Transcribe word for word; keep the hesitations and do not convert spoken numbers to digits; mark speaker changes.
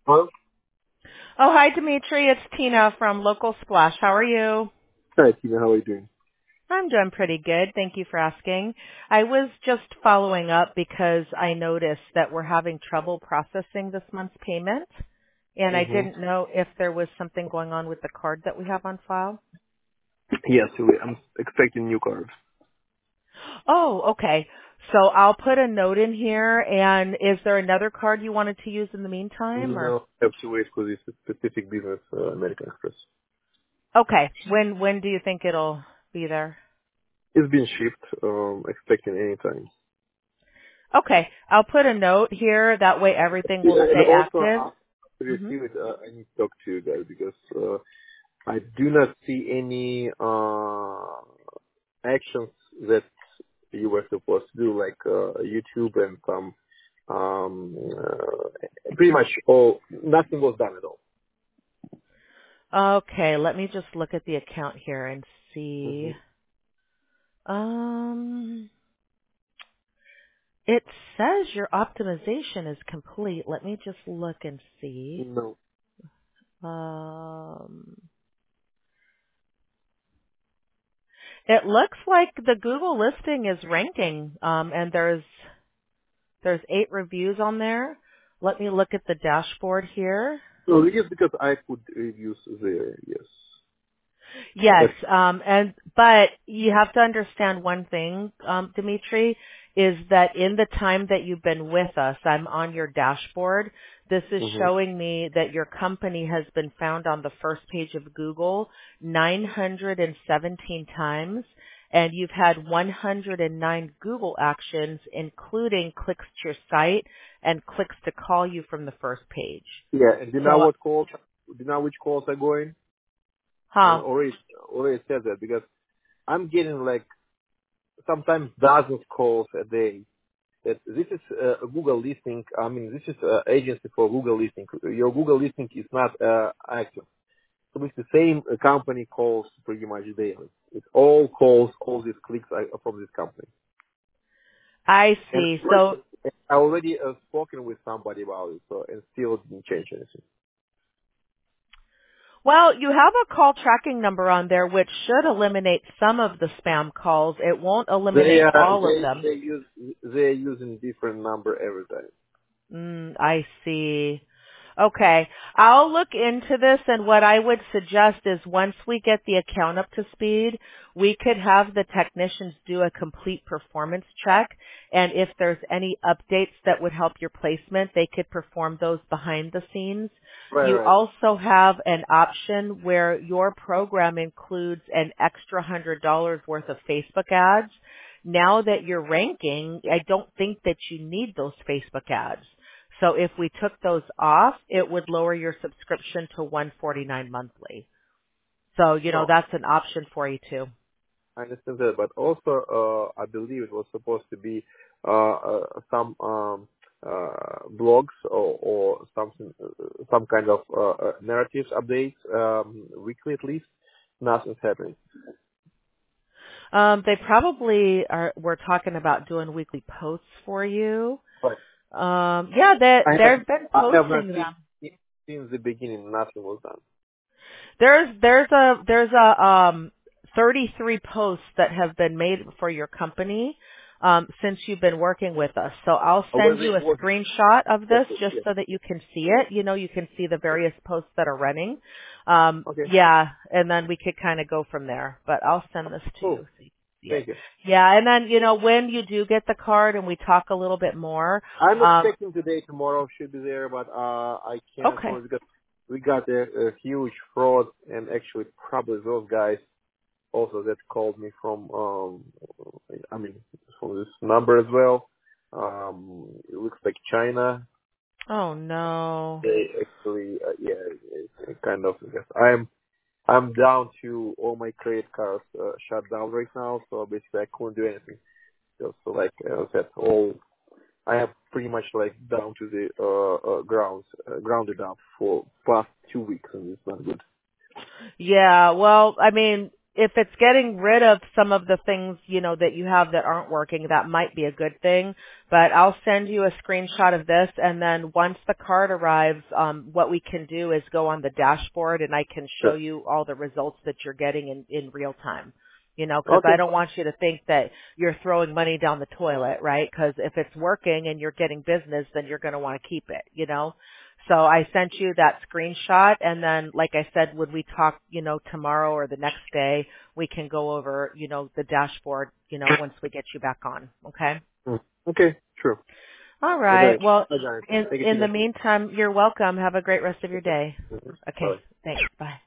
Speaker 1: Hello?
Speaker 2: Oh, hi, Dimitri. It's Tina from Local Splash. How are you?
Speaker 1: Hi, Tina. How are you doing?
Speaker 2: I'm doing pretty good. Thank you for asking. I was just following up because I noticed that we're having trouble processing this month's payment, and I
Speaker 1: Mm-hmm.
Speaker 2: didn't know if there was something going on with the card that we have on file.
Speaker 1: Yes, we- I'm expecting new cards.
Speaker 2: Oh, okay. So I'll put a note in here, and is there another card you wanted to use in the meantime, or?
Speaker 1: No, I have to wait for this specific business, uh, American Express.
Speaker 2: Okay. When when do you think it'll be there?
Speaker 1: It's been shipped, um, expecting any time.
Speaker 2: Okay, I'll put a note here. That way everything will
Speaker 1: Yeah, and
Speaker 2: stay
Speaker 1: also,
Speaker 2: active.
Speaker 1: after you
Speaker 2: hmm
Speaker 1: receive it, uh, I need to talk to you guys because uh, I do not see any uh, actions that you were supposed to do, like uh, YouTube and some, um, uh, pretty much all, nothing was done at all.
Speaker 2: Okay, let me just look at the account here and
Speaker 1: Mm-hmm.
Speaker 2: see. Um, it says your optimization is complete. Let me just look and see.
Speaker 1: No.
Speaker 2: Um, it looks like the Google listing is ranking, um, and there's there's eight reviews on there. Let me look at the dashboard here.
Speaker 1: No, yes, because I put reviews there, yes.
Speaker 2: Yes,
Speaker 1: That's,
Speaker 2: um, and but you have to understand one thing, um, Dimitri, is that in the time that you've been with us, I'm on your dashboard. This is
Speaker 1: hmm
Speaker 2: showing me that your company has been found on the first page of Google nine hundred seventeen times, and you've had one hundred nine Google actions, including clicks to your site and clicks to call you from the first page.
Speaker 1: yeah, and do you know
Speaker 2: So,
Speaker 1: what calls, do you know which calls are going? And
Speaker 2: huh?
Speaker 1: already, already said that because I'm getting like sometimes dozens of calls a day. That this is uh, a Google listing. I mean, this is an agency for Google listing. Your Google listing is not uh, active. So it's the same uh, company calls pretty much daily. It's all calls, all these clicks are from this company.
Speaker 2: I
Speaker 1: And
Speaker 2: see. So
Speaker 1: I already uh, spoken with somebody about it, so and still didn't change anything.
Speaker 2: Well, you have a call tracking number on there which should eliminate some of the spam calls. It won't
Speaker 1: They
Speaker 2: eliminate
Speaker 1: are
Speaker 2: all of
Speaker 1: they
Speaker 2: them.
Speaker 1: they use they're using different number every time.
Speaker 2: Mm, I see. Okay. I'll look into this, and what I would suggest is once we get the account up to speed, we could have the technicians do a complete performance check, and if there's any updates that would help your placement, they could perform those behind the scenes.
Speaker 1: Right,
Speaker 2: You
Speaker 1: right.
Speaker 2: also have an option where your program includes an extra one hundred dollars worth of Facebook ads. Now that you're ranking, I don't think that you need those Facebook ads. So if we took those off, it would lower your subscription to one forty-nine monthly. So, you know,
Speaker 1: No,
Speaker 2: that's an option for you too.
Speaker 1: I understand that, but also uh, I believe it was supposed to be uh, uh, some um, uh, blogs or, or something, uh, some kind of uh, uh, narratives updates um, weekly at least. Nothing's happening.
Speaker 2: Um, they probably are, we're talking about doing weekly posts for you.
Speaker 1: But
Speaker 2: Um, yeah, they,
Speaker 1: I have
Speaker 2: they've been
Speaker 1: I have not
Speaker 2: posting
Speaker 1: seen
Speaker 2: them.
Speaker 1: since the beginning. Nothing was done.
Speaker 2: There's, there's a, there's a, um, thirty-three posts that have been made for your company, um, since you've been working with us. So I'll
Speaker 1: Or
Speaker 2: send
Speaker 1: whether
Speaker 2: you
Speaker 1: it
Speaker 2: a
Speaker 1: was
Speaker 2: screenshot of this
Speaker 1: exactly,
Speaker 2: just
Speaker 1: yeah.
Speaker 2: so that you can see it. You know, you can see the various posts that are running. Um,
Speaker 1: Okay,
Speaker 2: yeah, and then we could kind of go from there. But I'll send this to you
Speaker 1: cool.
Speaker 2: so you can see it.
Speaker 1: Thank you.
Speaker 2: Yeah, and then, you know, when you do get the card and we talk a little bit more,
Speaker 1: I'm
Speaker 2: um,
Speaker 1: expecting today, tomorrow should be there, but uh, I can't
Speaker 2: okay.
Speaker 1: promise because we got a, a huge fraud, and actually probably those guys also that called me from, um, I mean, from this number as well. Um, it looks like China.
Speaker 2: Oh no.
Speaker 1: They actually, uh, yeah, it's it's kind of. Because I'm I'm down to all my credit cards uh, shut down right now, so basically I couldn't do anything. So, so like uh, that's all I have pretty much like down to the uh, uh grounds, uh, grounded up for past two weeks, and it's not good.
Speaker 2: Yeah, well, I mean, if it's getting rid of some of the things, you know, that you have that aren't working, that might be a good thing. But I'll send you a screenshot of this, and then once the card arrives, um, what we can do is go on the dashboard, and I can show
Speaker 1: Sure.
Speaker 2: you all the results that you're getting in, in real time. You know, because I
Speaker 1: Okay.
Speaker 2: don't want you to think that you're throwing money down the toilet, right? Because if it's working and you're getting business, then you're going to want to keep it, you know? So I sent you that screenshot, and then, like I said, when we talk, you know, tomorrow or the next day, we can go over, you know, the dashboard, you know, once we get you back on, okay?
Speaker 1: Mm. Okay. Sure.
Speaker 2: All
Speaker 1: I got
Speaker 2: right.
Speaker 1: it.
Speaker 2: Well,
Speaker 1: I got it.
Speaker 2: in
Speaker 1: Thank you,
Speaker 2: in the
Speaker 1: Tina.
Speaker 2: meantime, you're welcome. Have a great rest of your day.
Speaker 1: Mhm.
Speaker 2: Okay.
Speaker 1: Bye.
Speaker 2: Thanks. Bye.